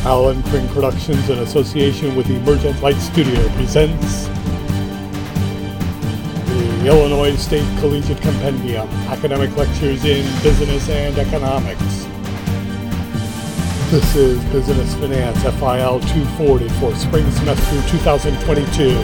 Alan Pring Productions, in association with Emergent Light Studio, presents the Illinois State Collegiate Compendium, Academic Lectures in Business and Economics. This is Business Finance FIL 240 for spring semester 2022.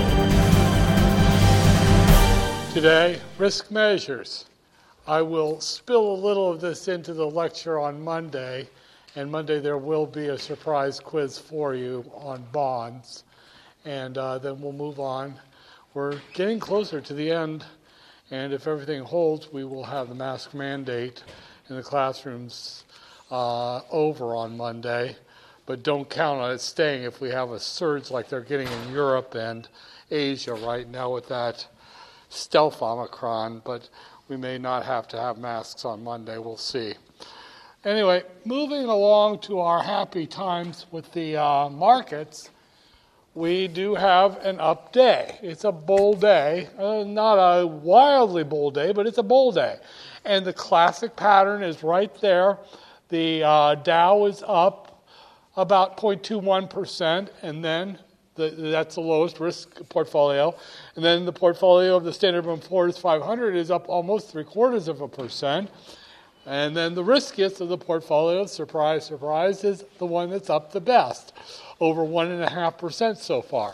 Today, risk measures. I will spill a little of this into the lecture on Monday, and Monday there will be a surprise quiz for you on bonds, and then we'll move on. We're getting closer to the end, and if everything holds, we will have the mask mandate in the classrooms over on Monday, but don't count on it staying if we have a surge like they're getting in Europe and Asia right now with that stealth Omicron, but we may not have to have masks on Monday. We'll see. Anyway, moving along to our happy times with the markets, we do have an up day. It's a bull day. Not a wildly bull day, but it's a bull day. And the classic pattern is right there. The Dow is up about 0.21%, and then that's the lowest risk portfolio. And then the portfolio of the Standard & Poor's 500 is up almost 0.75%. And then the riskiest of the portfolio, surprise, surprise, is the one that's up the best, over 1.5% so far.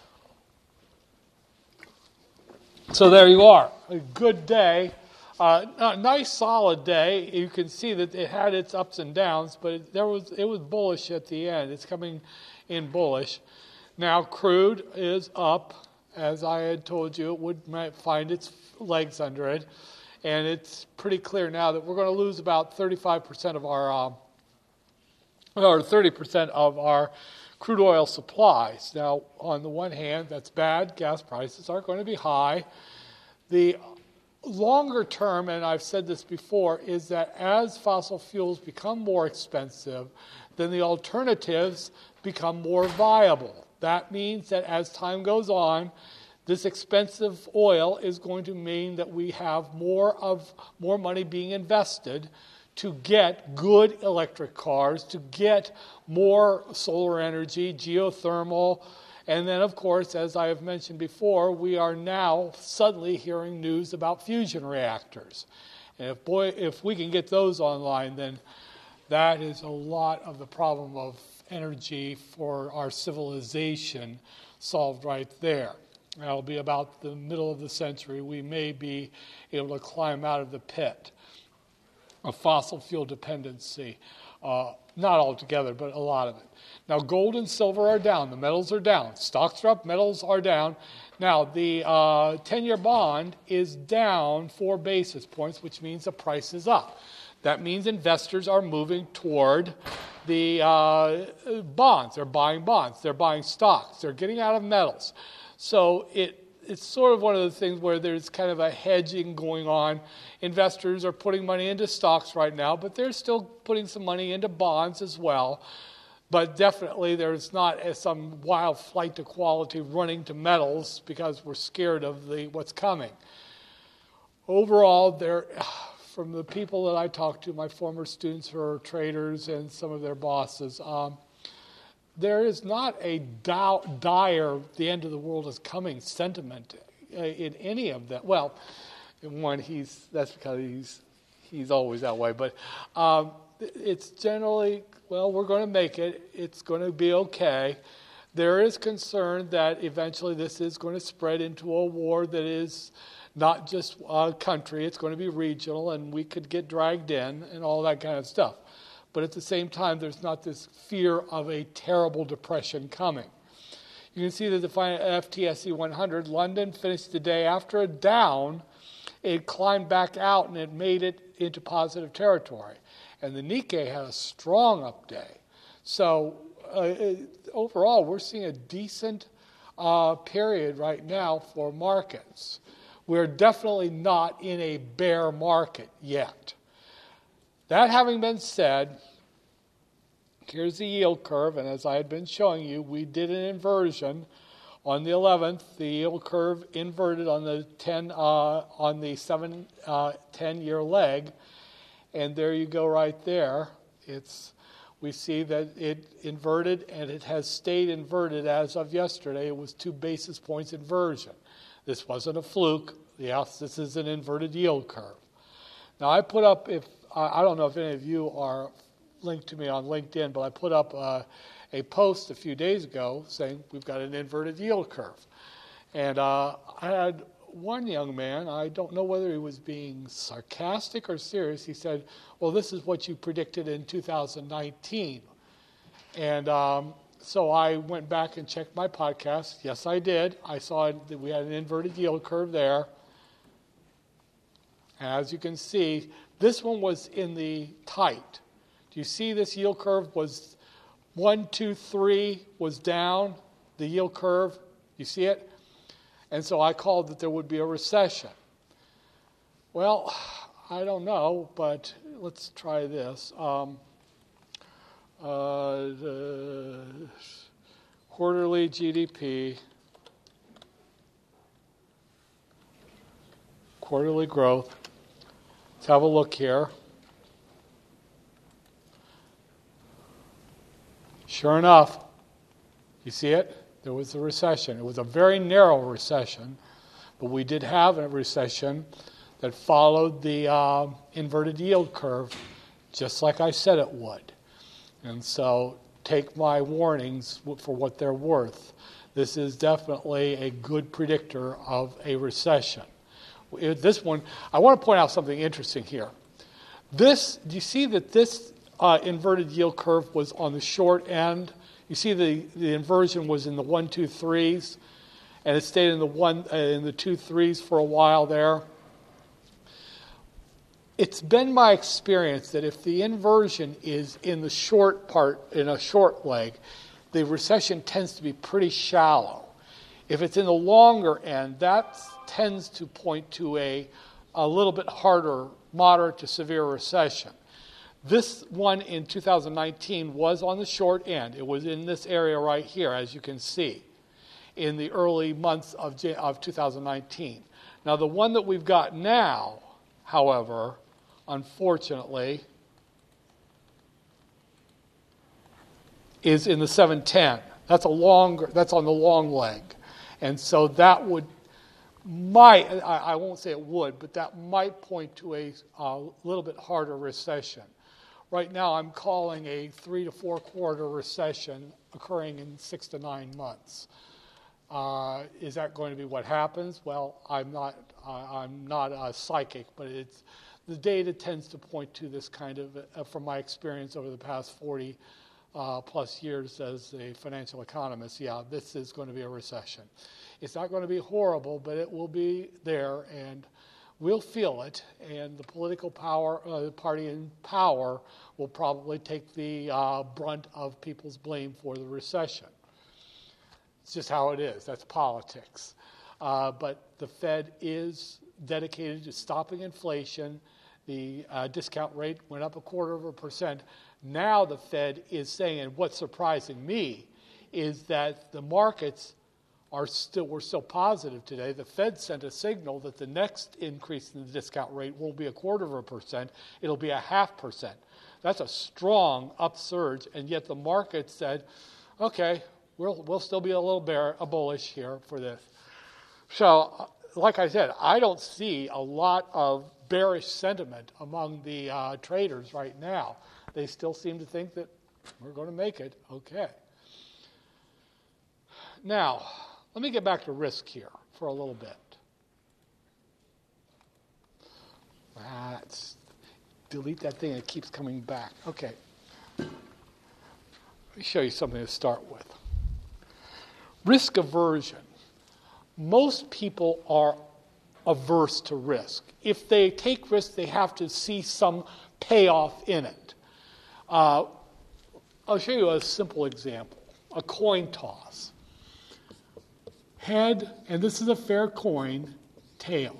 So there you are, a good day. A nice solid day. You can see that it had its ups and downs, but it was bullish at the end. It's coming in bullish. Now crude is up, as I had told you. It might find its legs under it, and it's pretty clear now that we're going to lose about 35% of our, or 30% of our crude oil supplies. Now, on the one hand, that's bad. Gas prices are going to be high. The longer term, and I've said this before, is that as fossil fuels become more expensive, then the alternatives become more viable. That means that as time goes on, this expensive oil is going to mean that we have more money being invested to get good electric cars, to get more solar energy, geothermal. And then, of course, as I have mentioned before, we are now suddenly hearing news about fusion reactors. And if we can get those online, then that is a lot of the problem of energy for our civilization solved right there. That'll be about the middle of the century. We may be able to climb out of the pit of fossil fuel dependency. Not altogether, but a lot of it. Now, gold and silver are down. The metals are down. Stocks are up. Metals are down. Now, the 10-year bond is down 4 basis points, which means the price is up. That means investors are moving toward the bonds. They're buying bonds. They're buying stocks. They're getting out of metals. So it's sort of one of the things where there's kind of a hedging going on. Investors are putting money into stocks right now, but they're still putting some money into bonds as well. But definitely there's not some wild flight to quality running to metals because we're scared of what's coming. Overall, from the people that I talk to, my former students who are traders and some of their bosses, there is not a dire, the end of the world is coming sentiment in any of that. Well, one, that's because he's always that way. But it's generally, well, we're going to make it. It's going to be okay. There is concern that eventually this is going to spread into a war that is not just a country. It's going to be regional, and we could get dragged in and all that kind of stuff. But at the same time, there's not this fear of a terrible depression coming. You can see that the FTSE 100, London finished the day after a down. It climbed back out and it made it into positive territory. And the Nikkei had a strong up day. So overall, we're seeing a decent period right now for markets. We're definitely not in a bear market yet. That having been said, here's the yield curve, and as I had been showing you, we did an inversion on the 11th. The yield curve inverted on the 10-year leg, and there you go right there. we see that it inverted, and it has stayed inverted as of yesterday. It was 2 basis points inversion. This wasn't a fluke. Yes, this is an inverted yield curve. Now, I put up, I don't know if any of you are linked to me on LinkedIn, but I put up a post a few days ago saying we've got an inverted yield curve. And I had one young man, I don't know whether he was being sarcastic or serious, he said, well, this is what you predicted in 2019. And so I went back and checked my podcast. Yes, I did. I saw that we had an inverted yield curve there. As you can see, this one was in the tight. Do you see this yield curve was 1, 2, 3 was down, the yield curve? You see it? And so I called that there would be a recession. Well, I don't know, but let's try this. Quarterly GDP, quarterly growth. Let's have a look here. Sure enough, you see it? There was a recession. It was a very narrow recession, but we did have a recession that followed the inverted yield curve, just like I said it would. And so take my warnings for what they're worth. This is definitely a good predictor of a recession. This one, I want to point out something interesting here. Do you see that this inverted yield curve was on the short end? You see the inversion was in the 1, 2, 3s, and it stayed in the 2, 3s for a while there. It's been my experience that if the inversion is in the short part, in a short leg, the recession tends to be pretty shallow. If it's in the longer end, that tends to point to a little bit harder, moderate to severe recession. This one in 2019 was on the short end. It was in this area right here, as you can see, in the early months of 2019. Now, the one that we've got now, however, unfortunately, is in the 710. That's on the long leg. And so that I won't say it would, but that might point to a little bit harder recession. Right now, I'm calling a 3 to 4 quarter recession occurring in 6 to 9 months. Is that going to be what happens? Well, I'm not a psychic, but the data tends to point to this kind of, from my experience over the past 40 plus years as a financial economist, yeah, this is going to be a recession. It's not going to be horrible, but it will be there, and we'll feel it, and the political party in power will probably take the brunt of people's blame for the recession. It's just how it is. That's politics. But the Fed is dedicated to stopping inflation. The discount rate went up 0.25%. Now the Fed is saying, and what's surprising me is that the markets were still positive today. The Fed sent a signal that the next increase in the discount rate won't be 0.25%, it'll be 0.5%. That's a strong upsurge, and yet the market said, okay, we'll still be a little bullish here for this. So, like I said, I don't see a lot of bearish sentiment among the traders right now. They still seem to think that we're going to make it. Okay. Now, let me get back to risk here for a little bit. Delete that thing, it keeps coming back. Okay. Let me show you something to start with. Risk aversion. Most people are averse to risk. If they take risk, they have to see some payoff in it. I'll show you a simple example. A coin toss. Head, and this is a fair coin, tail.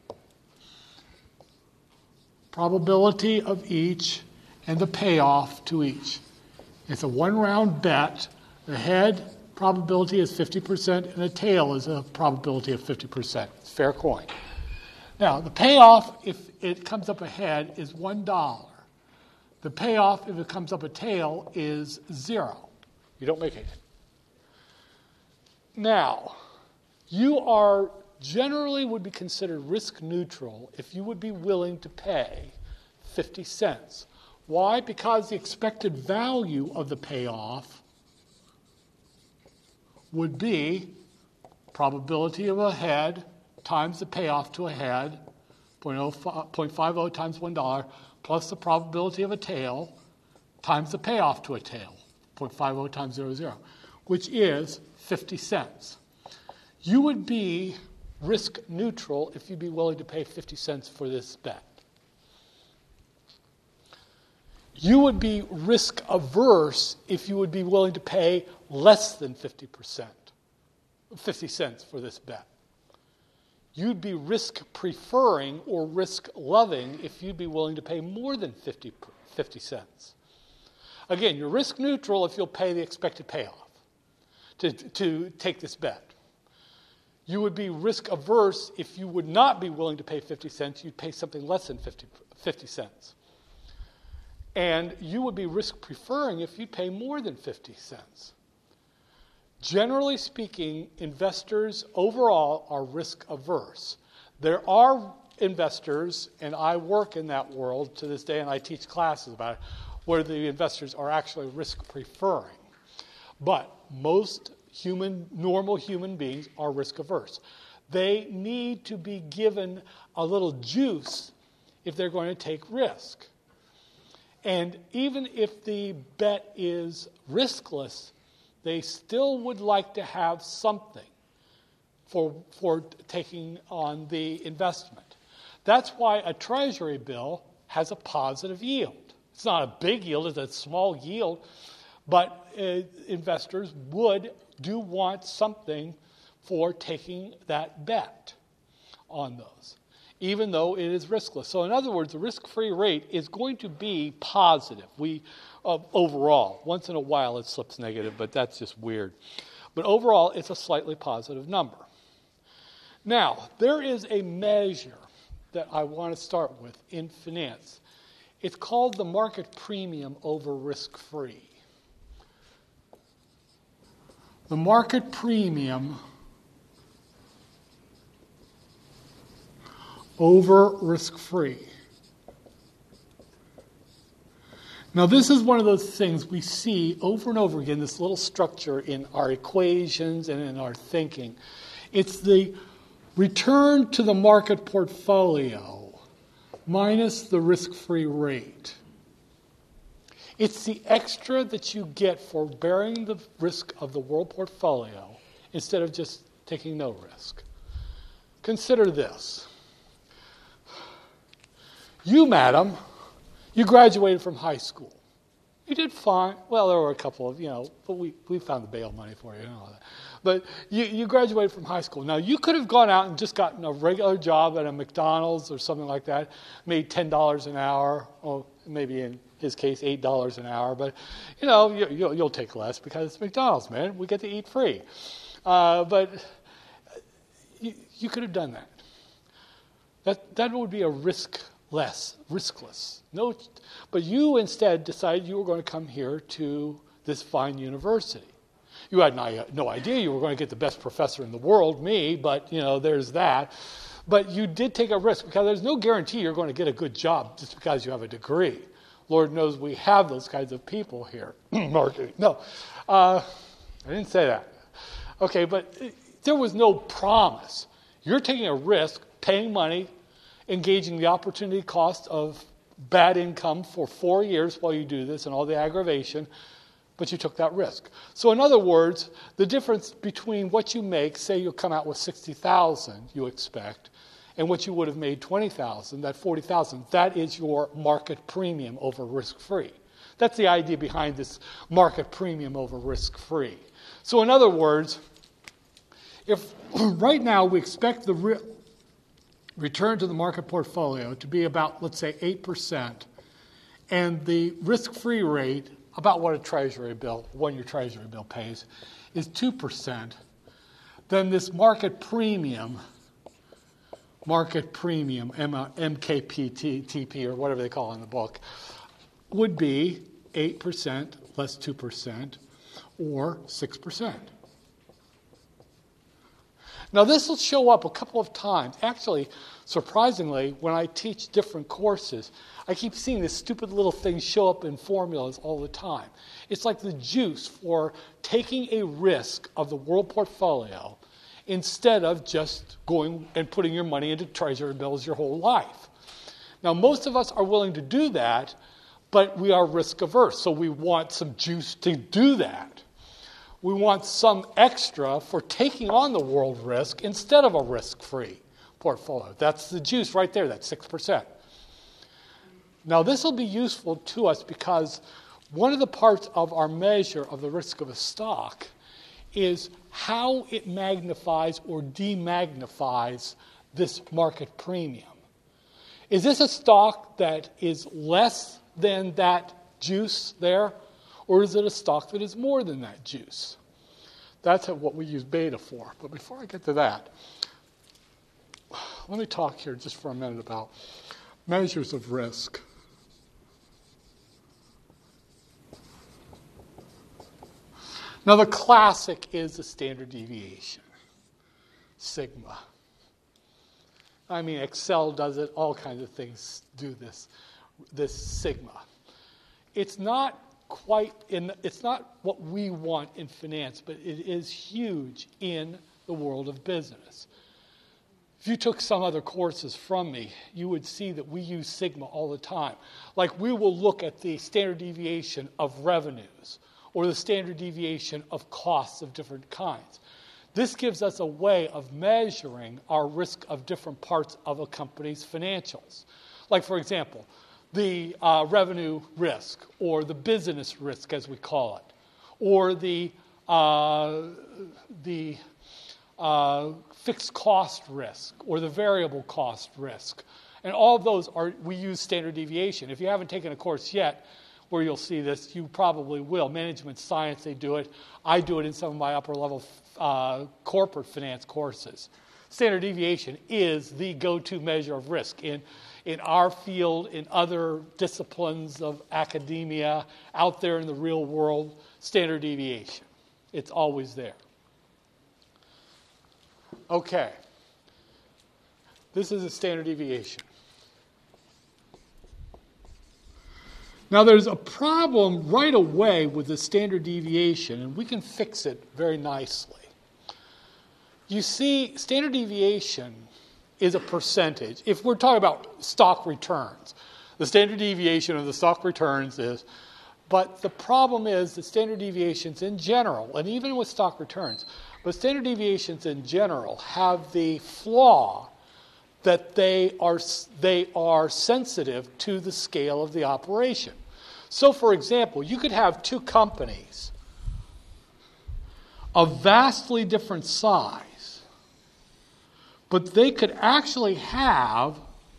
Probability of each and the payoff to each. It's a one-round bet. The head probability is 50% and the tail is a probability of 50%. It's fair coin. Now, the payoff, if it comes up ahead, is $1. The payoff, if it comes up a tail, is 0. You don't make it. Now, you are generally would be considered risk neutral if you would be willing to pay 50 cents. Why? Because the expected value of the payoff would be probability of a head times the payoff to a head, 0.50 times $1, plus the probability of a tail times the payoff to a tail, 0.50 times 0.00, which is 50 cents. You would be risk neutral if you'd be willing to pay 50 cents for this bet. You would be risk averse if you would be willing to pay less than 50 cents for this bet. You'd be risk preferring or risk loving if you'd be willing to pay more than 50 cents. Again, you're risk neutral if you'll pay the expected payoff to take this bet. You would be risk averse if you would not be willing to pay 50 cents. You'd pay something less than 50 cents. And you would be risk preferring if you'd pay more than 50 cents. Generally speaking, investors overall are risk averse. There are investors, and I work in that world to this day, and I teach classes about it, where the investors are actually risk preferring. But most normal human beings are risk averse. They need to be given a little juice if they're going to take risk. And even if the bet is riskless, they still would like to have something for taking on the investment. That's why a treasury bill has a positive yield. It's not a big yield, it's a small yield, but investors do want something for taking that bet on those, even though it is riskless. So in other words, the risk-free rate is going to be positive overall. Once in a while it slips negative, but that's just weird. But overall, it's a slightly positive number. Now, there is a measure that I want to start with in finance. It's called the market premium over risk-free. The market premium over risk-free. Now, this is one of those things we see over and over again, this little structure in our equations and in our thinking. It's the return to the market portfolio minus the risk-free rate. It's the extra that you get for bearing the risk of the world portfolio instead of just taking no risk. Consider this. You, madam, you graduated from high school. You did fine. Well, there were a couple of, but we found the bail money for you and all that. But you graduated from high school. Now, you could have gone out and just gotten a regular job at a McDonald's or something like that, made $10 an hour, or maybe in his case, $8 an hour. But, you'll take less because it's McDonald's, man. We get to eat free. But you could have done that. That would be a riskless. No, but you instead decided you were going to come here to this fine university. You had no idea you were going to get the best professor in the world, me, but, there's that. But you did take a risk because there's no guarantee you're going to get a good job just because you have a degree. Lord knows we have those kinds of people here. No, I didn't say that. Okay, but there was no promise. You're taking a risk, paying money, engaging the opportunity cost of bad income for 4 years while you do this and all the aggravation, but you took that risk. So in other words, the difference between what you make, say you'll come out with $60,000 you expect, and what you would have made $20,000, that $40,000, that is your market premium over risk-free. That's the idea behind this market premium over risk-free. So in other words, if right now we expect the return to the market portfolio to be about, let's say, 8%, and the risk-free rate, about what a treasury bill, 1-year treasury bill pays, is 2%, then this market premium, MKPTP, or whatever they call it in the book, would be 8% less 2%, or 6%. Now, this will show up a couple of times. Actually, surprisingly, when I teach different courses, I keep seeing this stupid little thing show up in formulas all the time. It's like the juice for taking a risk of the world portfolio instead of just going and putting your money into treasury bills your whole life. Now, most of us are willing to do that, but we are risk averse, so we want some juice to do that. We want some extra for taking on the world risk instead of a risk-free portfolio. That's the juice right there, that's 6%. Now, this will be useful to us because one of the parts of our measure of the risk of a stock is how it magnifies or demagnifies this market premium. Is this a stock that is less than that juice there, or is it a stock that is more than that juice? That's what we use beta for. But before I get to that, let me talk here just for a minute about measures of risk. Now, the classic is the standard deviation, sigma. I mean, Excel does it, all kinds of things do this sigma. It's not it's not what we want in finance, but it is huge in the world of business. If you took some other courses from me, you would see that we use sigma all the time. Like, we will look at the standard deviation of revenues or the standard deviation of costs of different kinds. This gives us a way of measuring our risk of different parts of a company's financials. Like, for example, the revenue risk, or the business risk, as we call it, or the fixed cost risk, or the variable cost risk. And all of those we use standard deviation. If you haven't taken a course yet where you'll see this, you probably will. Management science, they do it. I do it in some of my upper level corporate finance courses. Standard deviation is the go-to measure of risk in our field, in other disciplines of academia, out there in the real world. Standard deviation. It's always there. Okay. This is a standard deviation. Now, there's a problem right away with the standard deviation, and we can fix it very nicely. You see, standard deviation is a percentage. If we're talking about stock returns, the standard deviation of the stock returns is, but the problem is that standard deviations in general, and even with stock returns, but standard deviations in general have the flaw that they are sensitive to the scale of the operation. So, for example, you could have two companies of vastly different size, but they could actually have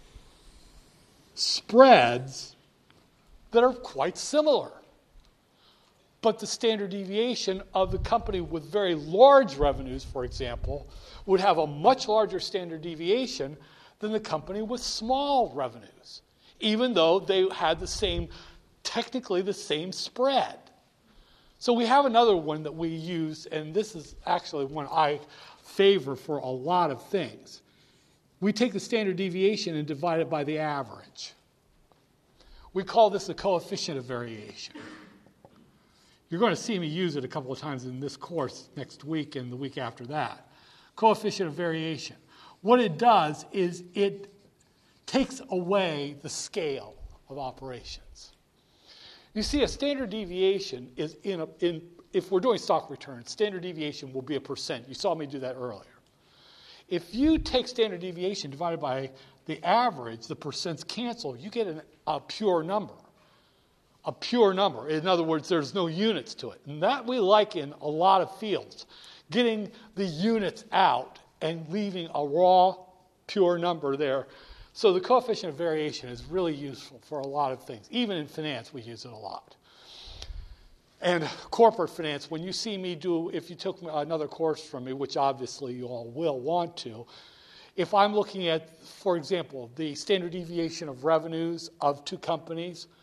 spreads that are quite similar. But the standard deviation of the company with very large revenues, for example, would have a much larger standard deviation than the company with small revenues, even though they had technically the same spread. So we have another one that we use, and this is actually one I favor for a lot of things. We take the standard deviation and divide it by the average. We call this the coefficient of variation. You're going to see me use it a couple of times in this course next week and the week after that. Coefficient of variation. What it does is it takes away the scale of operations. You see, a standard deviation is if we're doing stock returns, standard deviation will be a percent. You saw me do that earlier. If you take standard deviation divided by the average, the percents cancel, you get a pure number. A pure number. In other words, there's no units to it. And that we like in a lot of fields. Getting the units out and leaving a raw, pure number there. So the coefficient of variation is really useful for a lot of things. Even in finance, we use it a lot. And corporate finance, when you see me if you took another course from me, which obviously you all will want to, if I'm looking at, for example, the standard deviation of revenues of two companies,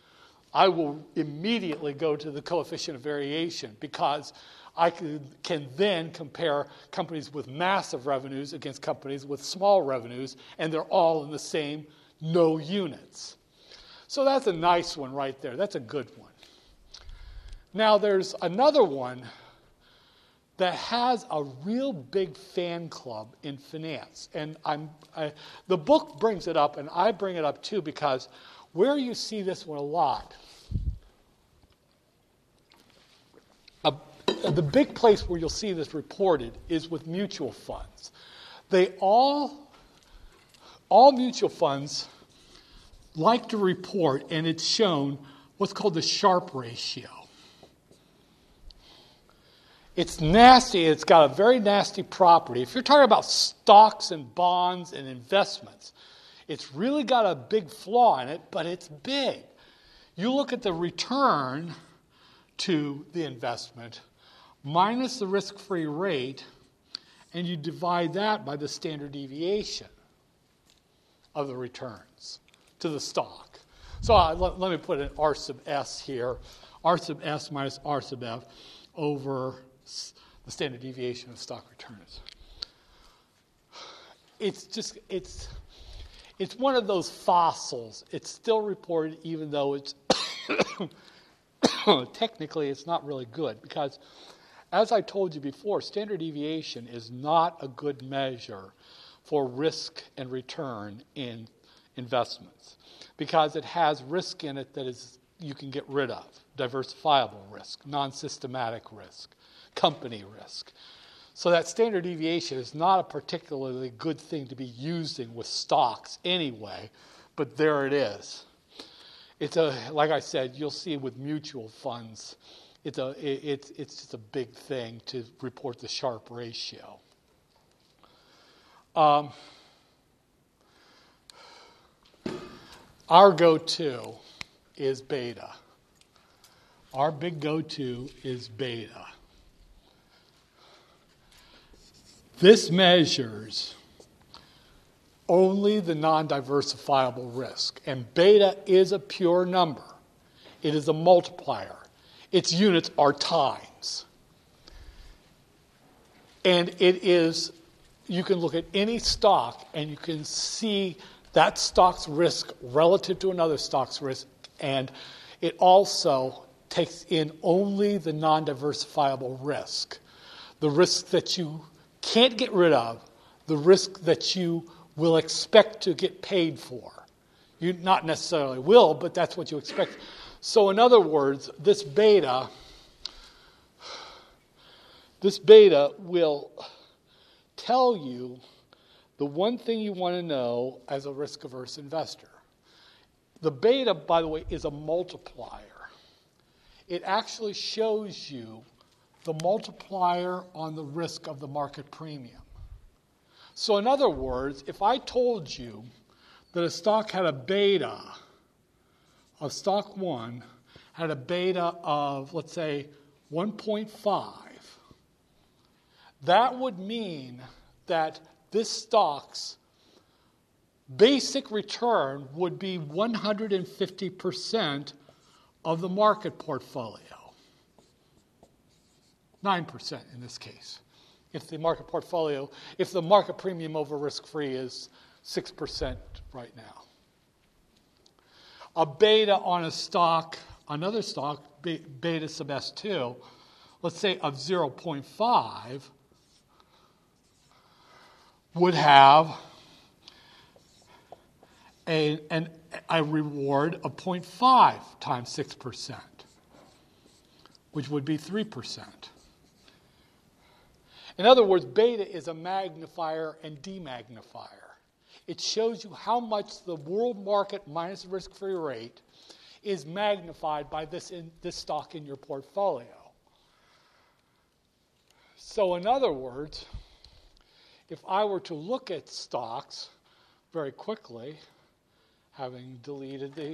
I will immediately go to the coefficient of variation because I can then compare companies with massive revenues against companies with small revenues, and they're all in the same no units. So that's a nice one right there. That's a good one. Now there's another one that has a real big fan club in finance. And the book brings it up, and I bring it up too, because where you see this one a lot, the big place where you'll see this reported is with mutual funds. All mutual funds like to report, and it's shown, what's called the Sharpe ratio. It's nasty. It's got a very nasty property. If you're talking about stocks and bonds and investments, it's really got a big flaw in it, but it's big. You look at the return to the investment minus the risk-free rate, and you divide that by the standard deviation of the returns to the stock. So let me put an R sub S here. R sub S minus R sub F over the standard deviation of stock returns. It's one of those fossils. It's still reported even though it's technically it's not really good, because as I told you before, standard deviation is not a good measure for risk and return in investments, because it has risk in it that is you can get rid of. Diversifiable risk, non-systematic risk, company risk. So that standard deviation is not a particularly good thing to be using with stocks anyway, but there it is. Like I said, you'll see with mutual funds, it's just a big thing to report the Sharpe ratio. Our go-to is beta. Our big go-to is beta. This measures only the non-diversifiable risk, and beta is a pure number. It is a multiplier. Its units are times. And it is, you can look at any stock and you can see that stock's risk relative to another stock's risk, and it also takes in only the non-diversifiable risk. The risk that you can't get rid of, the risk that you will expect to get paid for. You not necessarily will, but that's what you expect. So in other words, this beta will tell you the one thing you want to know as a risk-averse investor. The beta, by the way, is a multiplier. It actually shows you the multiplier on the risk of the market premium. So in other words, if I told you that a stock had a beta, of stock 1 had a beta of, let's say, 1.5, that would mean that this stock's basic return would be 150% of the market portfolio. 9% in this case. If the market premium over risk-free is 6% right now. A beta on a stock, another stock, beta sub S2, let's say of 0.5, would have a reward of 0.5 times 6%, which would be 3%. In other words, beta is a magnifier and demagnifier. It shows you how much the world market minus the risk-free rate is magnified by this stock in your portfolio. So in other words, if I were to look at stocks very quickly, having deleted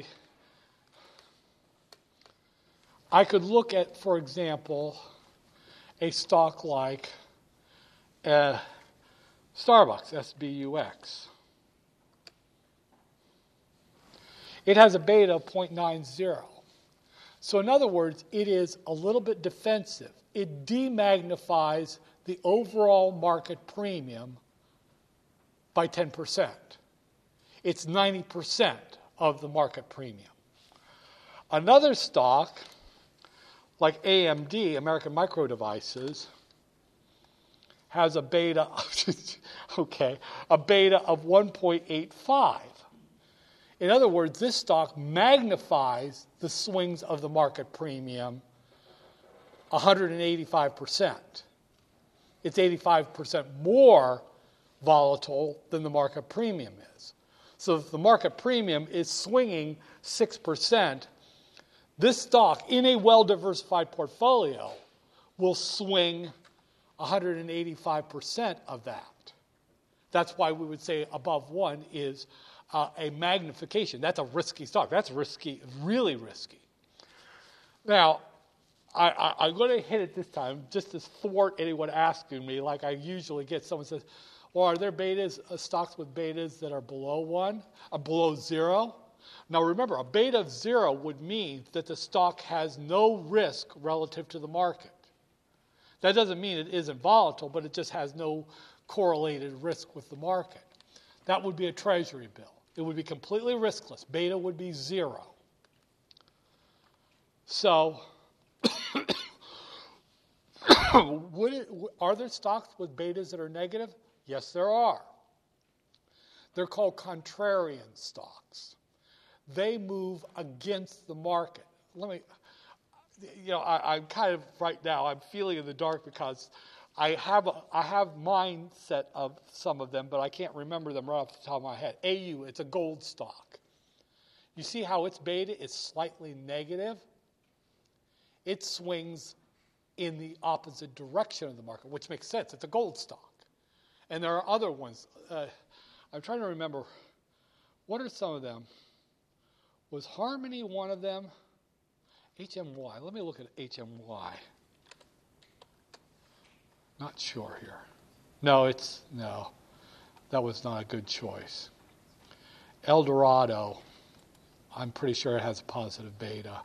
I could look at, for example, a stock like Starbucks, SBUX. It has a beta of 0.90. So in other words, it is a little bit defensive. It demagnifies the overall market premium by 10%. It's 90% of the market premium. Another stock, like AMD, American Micro Devices, has a beta, a beta of 1.85. In other words, this stock magnifies the swings of the market premium 185%. It's 85% more volatile than the market premium is. So if the market premium is swinging 6%, this stock in a well-diversified portfolio will swing 185% of that. That's why we would say above 1 is a magnification. That's a risky stock. That's risky, really risky. Now, I'm going to hit it this time just to thwart anyone asking me like I usually get. Someone says, well, are there betas, stocks with betas that are below 1, or below 0? Now remember, a beta of 0 would mean that the stock has no risk relative to the market. That doesn't mean it isn't volatile, but it just has no correlated risk with the market. That would be a treasury bill. It would be completely riskless. Beta would be 0. So, are there stocks with betas that are negative? Yes, there are. They're called contrarian stocks. They move against the market. I'm kind of right now, I'm feeling in the dark because I have mindset of some of them, but I can't remember them right off the top of my head. AU, it's a gold stock. You see how its beta is slightly negative? It swings in the opposite direction of the market, which makes sense. It's a gold stock. And there are other ones. I'm trying to remember, what are some of them? Was Harmony one of them? HMY. Let me look at HMY. Not sure here. No, that was not a good choice. Eldorado. I'm pretty sure it has a positive beta.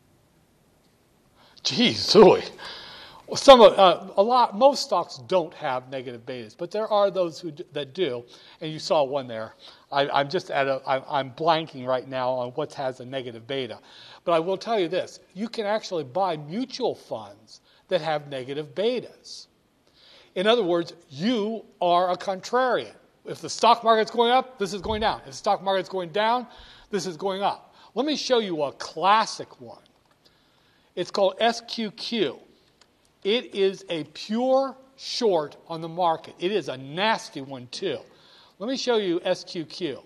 Geez, ooh. Most stocks don't have negative betas, but there are those that do, and you saw one there. I'm blanking right now on what has a negative beta, but I will tell you this: you can actually buy mutual funds that have negative betas. In other words, you are a contrarian. If the stock market's going up, this is going down. If the stock market's going down, this is going up. Let me show you a classic one. It's called SQQ. It is a pure short on the market. It is a nasty one, too. Let me show you SQQ.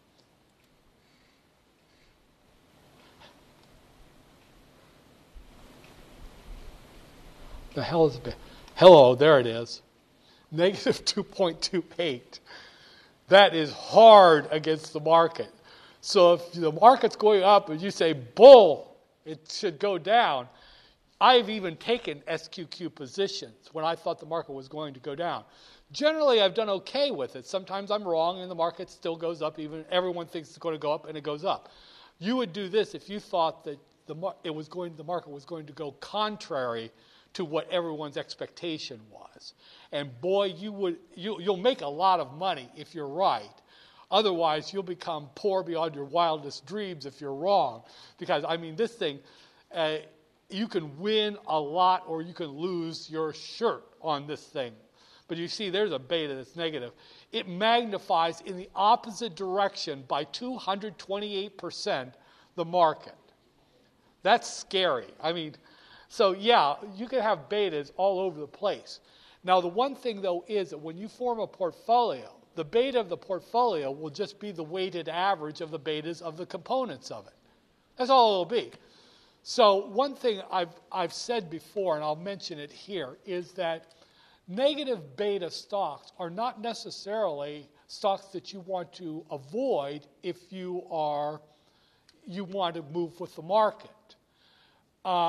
The hell is it? Hello, there it is. Negative 2.28. That is hard against the market. So if the market's going up and you say, bull, it should go down. I've even taken SQQ positions when I thought the market was going to go down. Generally, I've done okay with it. Sometimes I'm wrong and the market still goes up. Even everyone thinks it's going to go up and it goes up. You would do this if you thought that the market was going to go contrary to what everyone's expectation was. And boy, you'll make a lot of money if you're right. Otherwise, you'll become poor beyond your wildest dreams if you're wrong. Because, this thing, you can win a lot or you can lose your shirt on this thing. But you see, there's a beta that's negative. It magnifies in the opposite direction by 228% the market. That's scary. So yeah, you can have betas all over the place. Now, the one thing, though, is that when you form a portfolio, the beta of the portfolio will just be the weighted average of the betas of the components of it. That's all it'll be. So one thing I've said before, and I'll mention it here, is that negative beta stocks are not necessarily stocks that you want to avoid if you want to move with the market.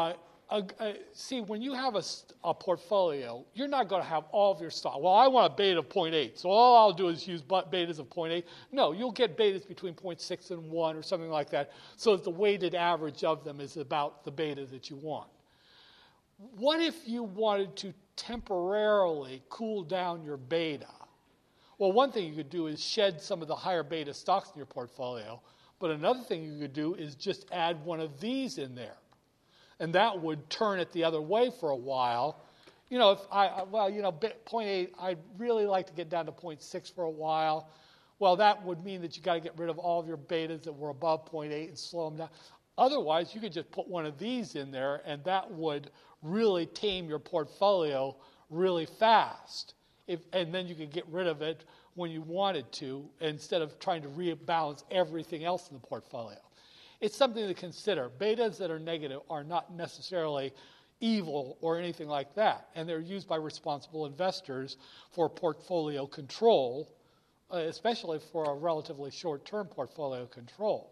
See, when you have a portfolio, you're not going to have all of your stock. Well, I want a beta of 0.8, so all I'll do is use betas of 0.8. No, you'll get betas between 0.6 and 1 or something like that, so that the weighted average of them is about the beta that you want. What if you wanted to temporarily cool down your beta? Well, one thing you could do is shed some of the higher beta stocks in your portfolio, but another thing you could do is just add one of these in there. And that would turn it the other way for a while. You know, 0.8, I'd really like to get down to 0.6 for a while. Well, that would mean that you got to get rid of all of your betas that were above 0.8 and slow them down. Otherwise, you could just put one of these in there, and that would really tame your portfolio really fast. And then you could get rid of it when you wanted to, instead of trying to rebalance everything else in the portfolio. It's something to consider. Betas that are negative are not necessarily evil or anything like that, and they're used by responsible investors for portfolio control, especially for a relatively short-term portfolio control.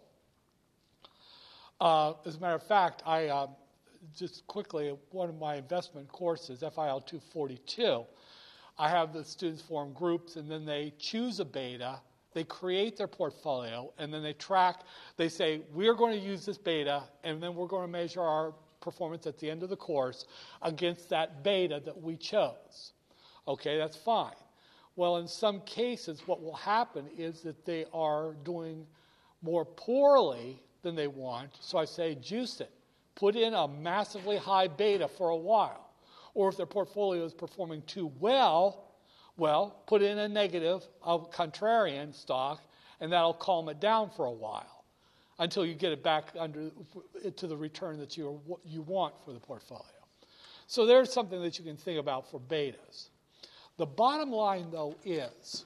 As a matter of fact, I just quickly, one of my investment courses, FIL 242, I have the students form groups, and then they choose a beta. They create their portfolio, and then they say, we're going to use this beta, and then we're going to measure our performance at the end of the course against that beta that we chose. Okay, that's fine. Well, in some cases, what will happen is that they are doing more poorly than they want, so I say, juice it. Put in a massively high beta for a while. Or if their portfolio is performing too well, put in a negative, a contrarian stock, and that'll calm it down for a while until you get it back to the return that you want for the portfolio. So there's something that you can think about for betas. The bottom line, though, is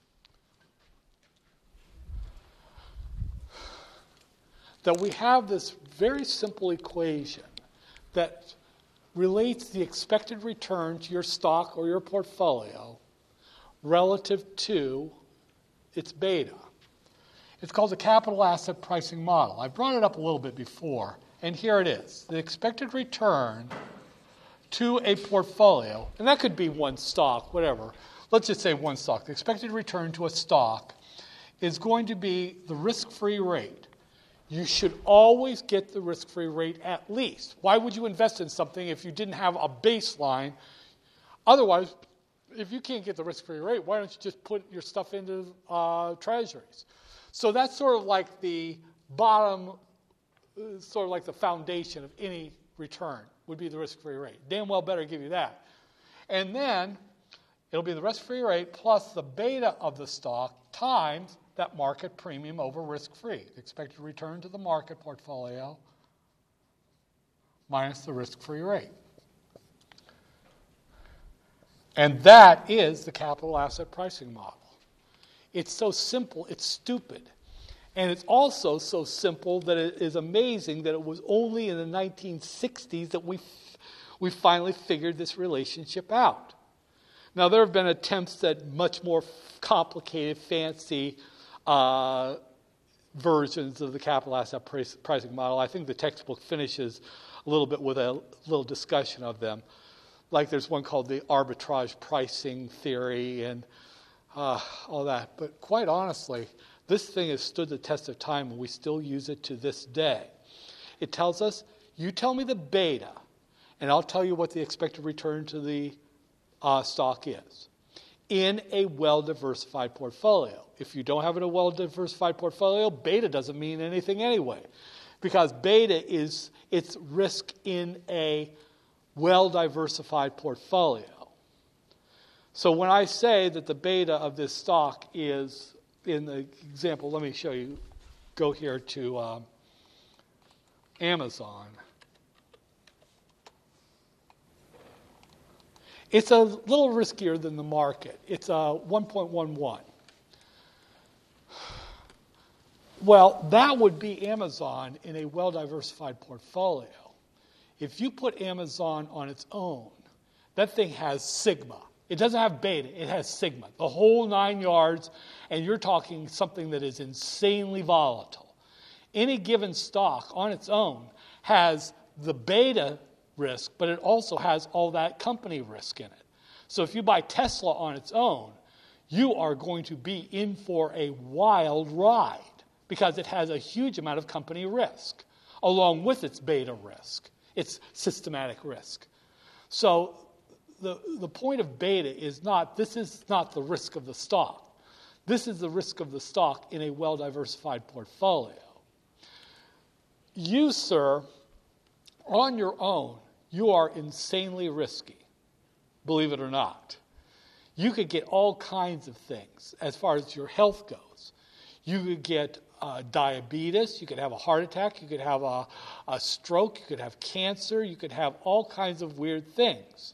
that we have this very simple equation that relates the expected return to your stock or your portfolio relative to its beta. It's called the capital asset pricing model. I brought it up a little bit before, and here it is. The expected return to a portfolio, and that could be one stock, whatever. Let's just say one stock. The expected return to a stock is going to be the risk-free rate. You should always get the risk-free rate at least. Why would you invest in something if you didn't have a baseline? Otherwise, if you can't get the risk-free rate, why don't you just put your stuff into treasuries? So that's sort of like the bottom, sort of like the foundation of any return would be the risk-free rate. Damn well better give you that. And then it'll be the risk-free rate plus the beta of the stock times that market premium over risk-free. The expected return to the market portfolio minus the risk-free rate. And that is the capital asset pricing model. It's so simple, it's stupid. And it's also so simple that it is amazing that it was only in the 1960s that we finally figured this relationship out. Now, there have been attempts at much more complicated, fancy versions of the capital asset pricing model. I think the textbook finishes a little bit with a little discussion of them. Like there's one called the arbitrage pricing theory and all that. But quite honestly, this thing has stood the test of time and we still use it to this day. It tells us, you tell me the beta, and I'll tell you what the expected return to the stock is in a well-diversified portfolio. If you don't have a well-diversified portfolio, beta doesn't mean anything anyway, because beta is its risk in a well-diversified portfolio. So when I say that the beta of this stock is, in the example, let me show you, go here to Amazon. It's a little riskier than the market. It's a 1.11. Well, that would be Amazon in a well-diversified portfolio. If you put Amazon on its own, that thing has sigma. It doesn't have beta, it has sigma, the whole 9 yards, and you're talking something that is insanely volatile. Any given stock on its own has the beta risk, but it also has all that company risk in it. So if you buy Tesla on its own, you are going to be in for a wild ride because it has a huge amount of company risk, along with its beta risk, its systematic risk. So the point of beta is not, this is not the risk of the stock. This is the risk of the stock in a well-diversified portfolio. You, sir, on your own, you are insanely risky, believe it or not. You could get all kinds of things as far as your health goes. You could get diabetes, you could have a heart attack, you could have a stroke, you could have cancer, you could have all kinds of weird things.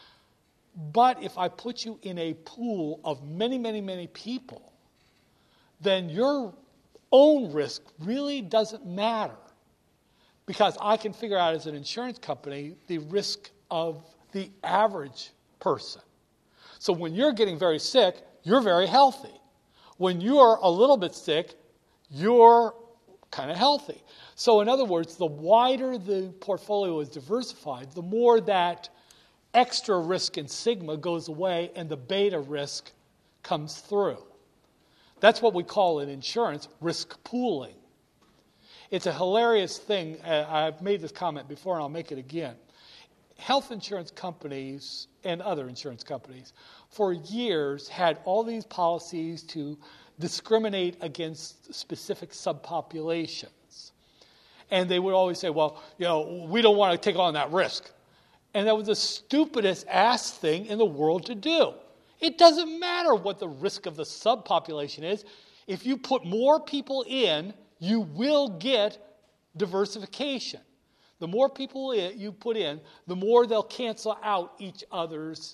But if I put you in a pool of many, many, many people, then your own risk really doesn't matter. Because I can figure out as an insurance company the risk of the average person. So when you're getting very sick, you're very healthy. When you're a little bit sick, you're kind of healthy. So in other words, the wider the portfolio is diversified, the more that extra risk in sigma goes away and the beta risk comes through. That's what we call in insurance risk pooling. It's a hilarious thing. I've made this comment before and I'll make it again. Health insurance companies and other insurance companies for years had all these policies to discriminate against specific subpopulations. And they would always say, well, we don't want to take on that risk. And that was the stupidest ass thing in the world to do. It doesn't matter what the risk of the subpopulation is. If you put more people in, you will get diversification. The more people you put in, the more they'll cancel out each other's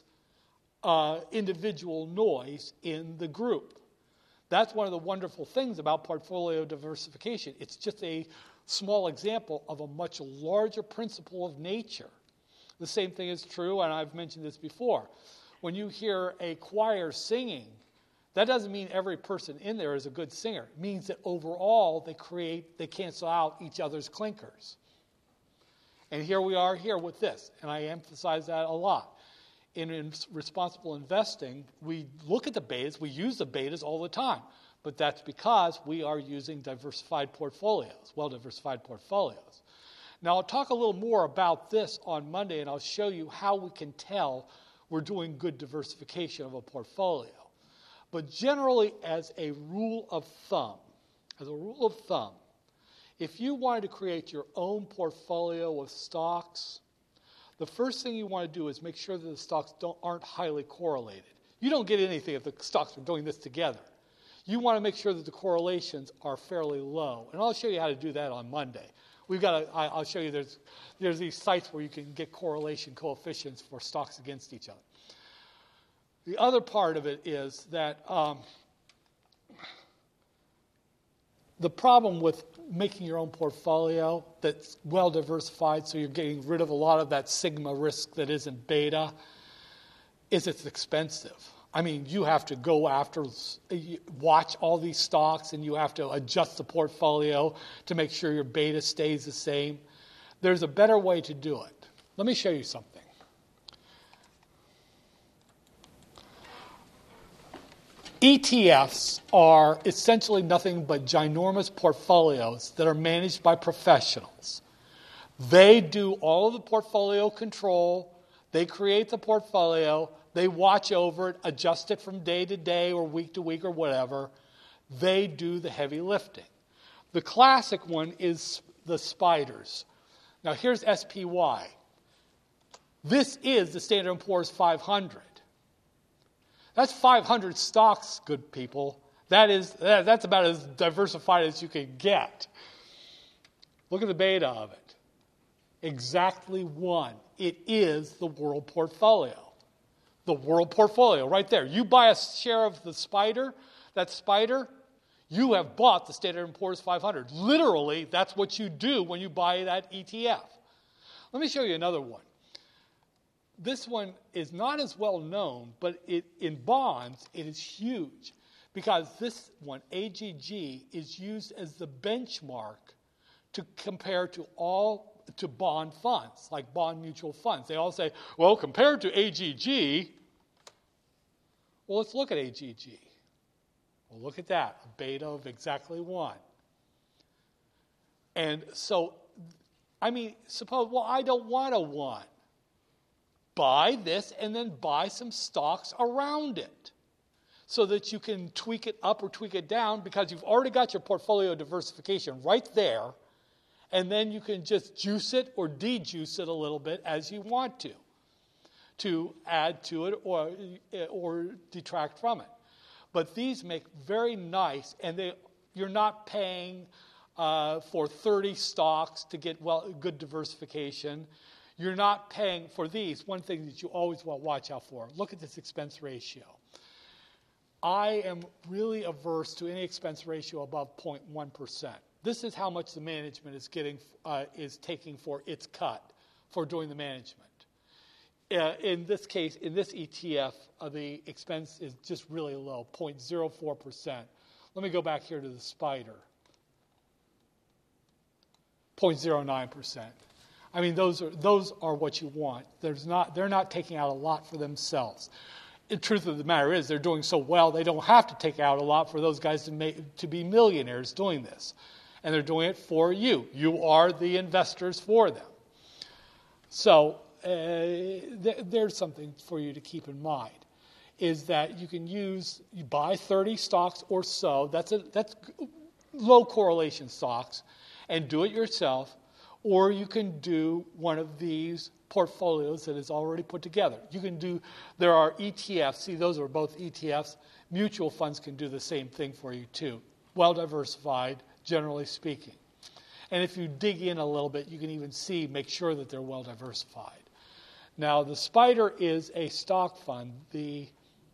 individual noise in the group. That's one of the wonderful things about portfolio diversification. It's just a small example of a much larger principle of nature. The same thing is true, and I've mentioned this before. When you hear a choir singing, that doesn't mean every person in there is a good singer. It means that overall they cancel out each other's clinkers. And here we are here with this, and I emphasize that a lot. In responsible investing, we look at the betas, we use the betas all the time, but that's because we are using diversified portfolios, well-diversified portfolios. Now, I'll talk a little more about this on Monday, and I'll show you how we can tell we're doing good diversification of a portfolio. But generally, as a rule of thumb, if you wanted to create your own portfolio of stocks, the first thing you want to do is make sure that the stocks aren't highly correlated. You don't get anything if the stocks are doing this together. You want to make sure that the correlations are fairly low. And I'll show you how to do that on Monday. I'll show you there's these sites where you can get correlation coefficients for stocks against each other. The other part of it is that the problem with making your own portfolio that's well diversified, so you're getting rid of a lot of that sigma risk that isn't beta, is it's expensive. I mean, you have to go after, watch all these stocks, and you have to adjust the portfolio to make sure your beta stays the same. There's a better way to do it. Let me show you something. ETFs are essentially nothing but ginormous portfolios that are managed by professionals. They do all of the portfolio control. They create the portfolio. They watch over it, adjust it from day to day or week to week or whatever. They do the heavy lifting. The classic one is the SPDRs. Now here's SPY. This is the Standard & Poor's 500. That's 500 stocks, good people. That's about as diversified as you can get. Look at the beta of it. Exactly one. It is the world portfolio. The world portfolio, right there. You buy a share of the SPDR, that SPDR, you have bought the Standard & Poor's 500. Literally, that's what you do when you buy that ETF. Let me show you another one. This one is not as well known, but in bonds, it is huge because this one, AGG, is used as the benchmark to compare to all to bond funds, like bond mutual funds. They all say, well, compared to AGG, well, let's look at AGG. Well, look at that, a beta of exactly 1. And so, suppose, well, I don't want a 1. Buy this and then buy some stocks around it so that you can tweak it up or tweak it down because you've already got your portfolio diversification right there, and then you can just juice it or de-juice it a little bit as you want to add to it or detract from it. But these make very nice, and you're not paying for 30 stocks to get good diversification. You're not paying for these. One thing that you always want to watch out for, look at this expense ratio. I am really averse to any expense ratio above 0.1%. This is how much the management is taking for its cut for doing the management. In this case, in this ETF, the expense is just really low, 0.04%. Let me go back here to the SPDR. 0.09%. I mean, those are what you want. They're not taking out a lot for themselves. The truth of the matter is they're doing so well they don't have to take out a lot for those guys to be millionaires doing this. And they're doing it for you. You are the investors for them. So there's something for you to keep in mind, is that you buy 30 stocks or so, that's low correlation stocks, and do it yourself, or you can do one of these portfolios that is already put together. There are ETFs, see those are both ETFs, mutual funds can do the same thing for you too, well diversified, generally speaking. And if you dig in a little bit, you can even make sure that they're well diversified. Now, the SPDR is a stock fund. The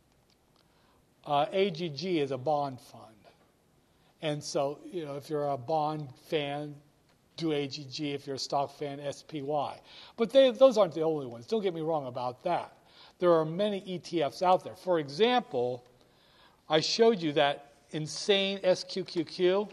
AGG is a bond fund. And so, if you're a bond fan, do AGG. If you're a stock fan, SPY. But those aren't the only ones. Don't get me wrong about that. There are many ETFs out there. For example, I showed you that insane SQQQ.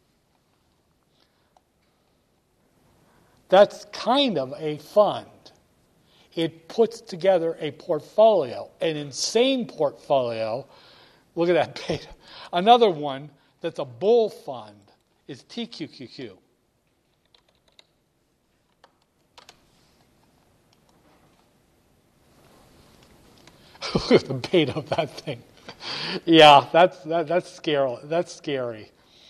That's kind of a fund. It puts together a portfolio, an insane portfolio. Look at that beta. Another one that's a bull fund is TQQQ. Look at the beta of that thing. Yeah, that's scary. That's scary.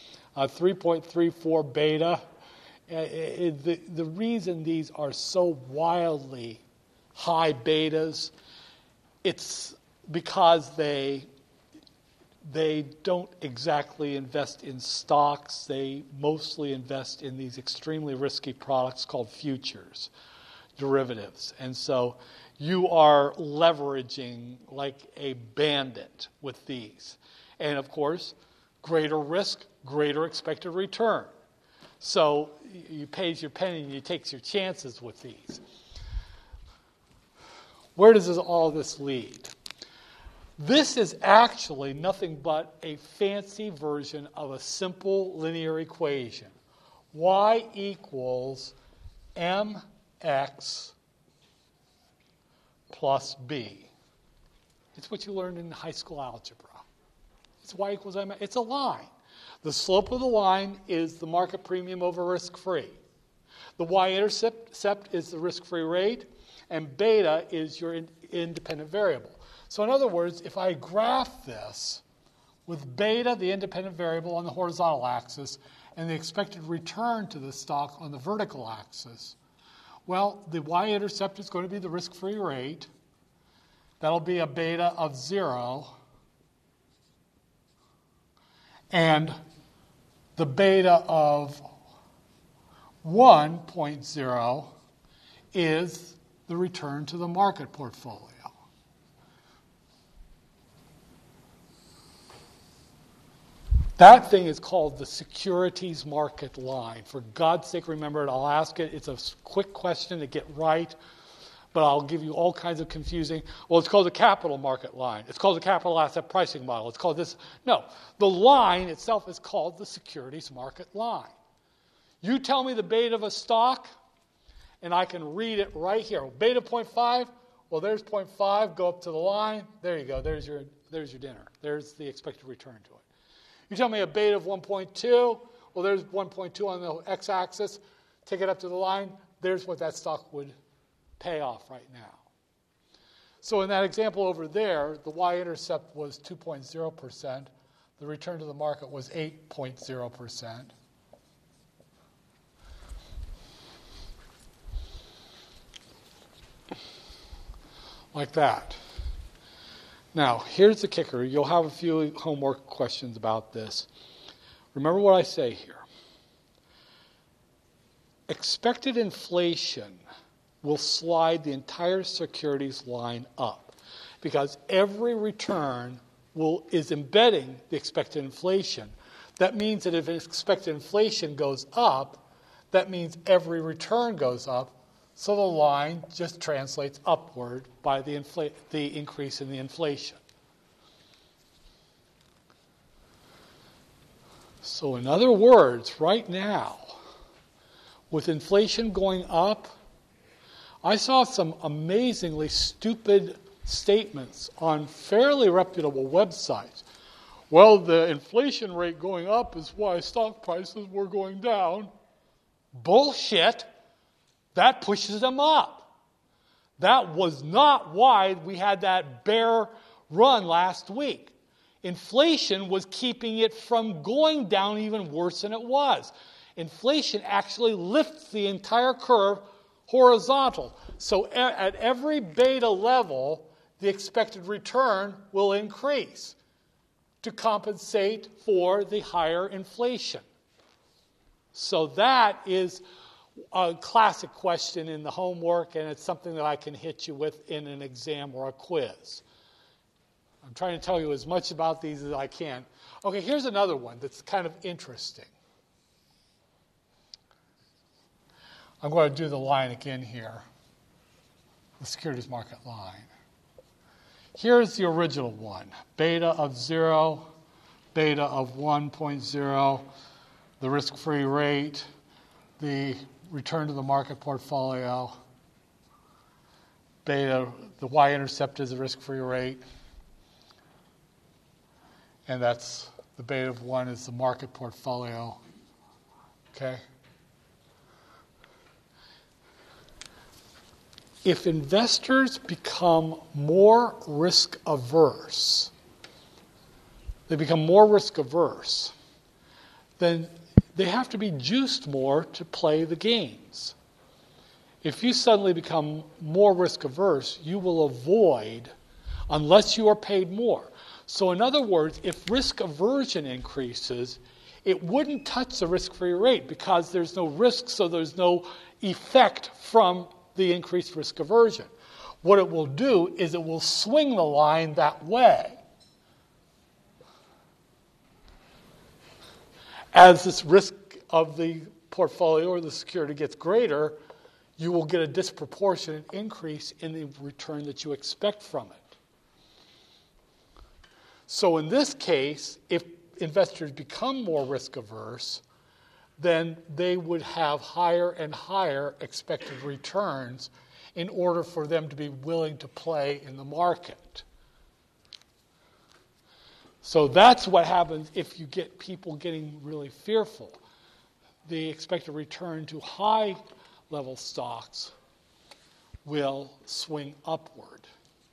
3.34 beta. The reason these are so wildly high betas, it's because they don't exactly invest in stocks. They mostly invest in these extremely risky products called futures, derivatives. And so you are leveraging like a bandit with these. And of course, greater risk, greater expected return. So you pays your penny and you takes your chances with these. Where does all this lead? This is actually nothing but a fancy version of a simple linear equation. Y equals mx plus b. It's what you learned in high school algebra. It's y equals mx. It's a line. The slope of the line is the market premium over risk-free. The y-intercept is the risk-free rate, and beta is your independent variable. So in other words, if I graph this with beta, the independent variable, on the horizontal axis, and the expected return to the stock on the vertical axis, well, the y-intercept is going to be the risk-free rate. That'll be a beta of 0. And the beta of 1.0 is the return to the market portfolio. That thing is called the securities market line. For God's sake, remember it. I'll ask it. It's a quick question to get right, but I'll give you all kinds of confusing. Well, it's called the capital market line. It's called the capital asset pricing model. It's called this. No, the line itself is called the securities market line. You tell me the beta of a stock, and I can read it right here. Beta 0.5, well, there's 0.5, go up to the line. There you go. There's your dinner. There's the expected return to it. You tell me a beta of 1.2, well, there's 1.2 on the x-axis. Take it up to the line. There's what that stock would pay off right now. So in that example over there, the y-intercept was 2.0%. The return to the market was 8.0%. Like that. Now, here's the kicker. You'll have a few homework questions about this. Remember what I say here. Expected inflation will slide the entire securities line up because every return is embedding the expected inflation. That means that if expected inflation goes up, that means every return goes up, so the line just translates upward by the increase in the inflation. So in other words, right now, with inflation going up, I saw some amazingly stupid statements on fairly reputable websites. Well, the inflation rate going up is why stock prices were going down. Bullshit. That pushes them up. That was not why we had that bear run last week. Inflation was keeping it from going down even worse than it was. Inflation actually lifts the entire curve horizontal. So at every beta level, the expected return will increase to compensate for the higher inflation. So that is a classic question in the homework, and it's something that I can hit you with in an exam or a quiz. I'm trying to tell you as much about these as I can. Okay, here's another one that's kind of interesting. I'm going to do the line again here, the securities market line. Here's the original one, beta of 0, beta of 1.0, the risk-free rate, the return to the market portfolio, beta, the y-intercept is the risk-free rate, and that's the beta of 1 is the market portfolio, okay? If investors become more risk averse, then they have to be juiced more to play the games. If you suddenly become more risk averse, you will avoid unless you are paid more. So in other words, if risk aversion increases, it wouldn't touch the risk-free rate because there's no risk, so there's no effect from the increased risk aversion. What it will do is it will swing the line that way. As this risk of the portfolio or the security gets greater, you will get a disproportionate increase in the return that you expect from it. So in this case, if investors become more risk averse, then they would have higher and higher expected returns in order for them to be willing to play in the market. So that's what happens if you get people getting really fearful. The expected return to high-level stocks will swing upward.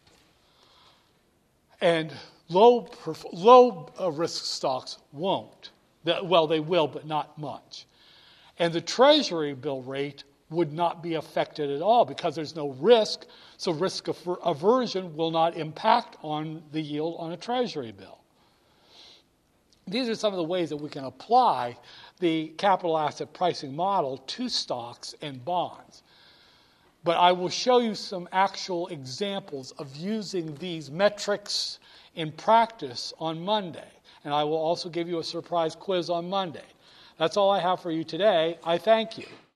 And low-risk stocks won't. Well, they will, but not much. And the Treasury bill rate would not be affected at all because there's no risk, so risk aversion will not impact on the yield on a Treasury bill. These are some of the ways that we can apply the capital asset pricing model to stocks and bonds. But I will show you some actual examples of using these metrics in practice on Monday. And I will also give you a surprise quiz on Monday. That's all I have for you today. I thank you.